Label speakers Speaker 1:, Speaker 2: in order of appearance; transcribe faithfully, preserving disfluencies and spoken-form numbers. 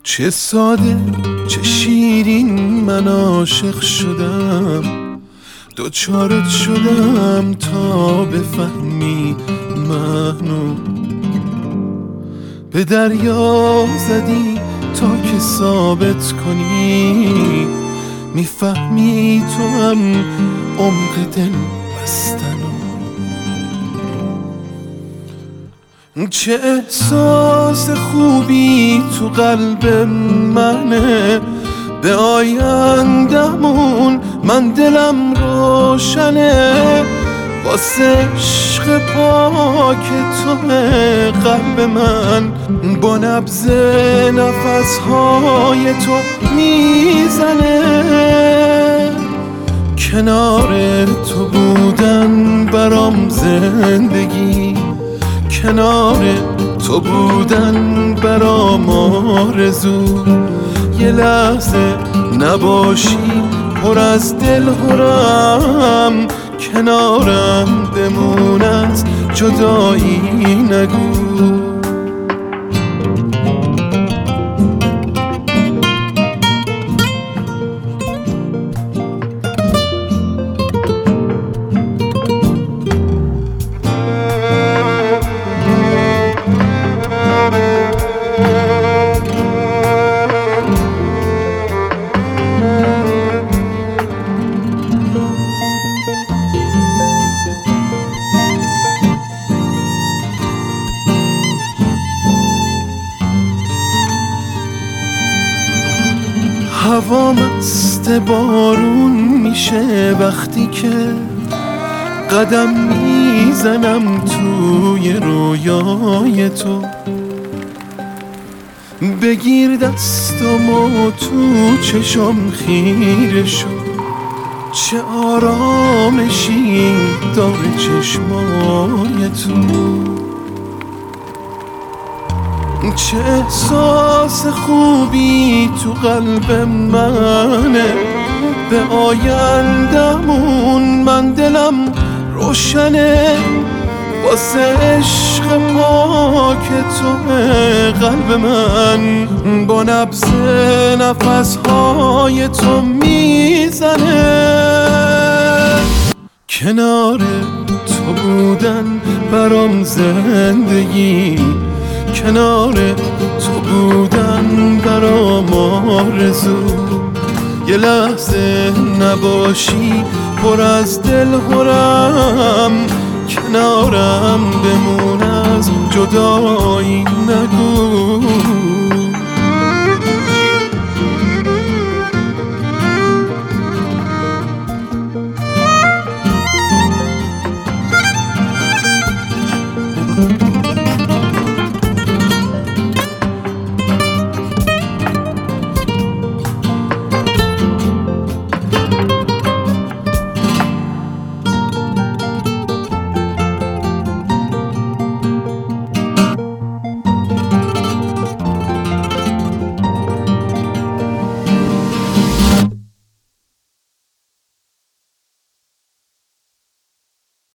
Speaker 1: چه ساده چه شیرین من عاشق شدم، دوچارت شدم تا بفهمی منو. به دریا زدی تا که ثابت کنی میفهمی تو هم عمق دل بستنو. چه احساس خوبی تو قلب منه، به آیندمون من دلم روشنه. واسه عشق پاک تو قلب من با نبض نفسهای تو میزنه. کنار تو بودن برام زندگی، کنار تو بودن برام آرزو. یه لحظه نباشی پر از دل هرم، کنارم بمون از جدایی نگو. هوا مست بارون میشه وقتی که قدم میزنم توی رویای تو. بگیر دستامو تو چشم خیره شو، چه آرامشی داره چشمای تو. چه احساس خوبی تو قلب منه، به آیندمون من دلم روشنه. واسه عشق پاک تو قلب من با نبض نفسهای تو میزنه. کنار تو بودن برام زندگی، کنار تو بودن برام آرزو. یه لحظه نباشی پر از دل هرم، کنارم بمون از جدایی نگو.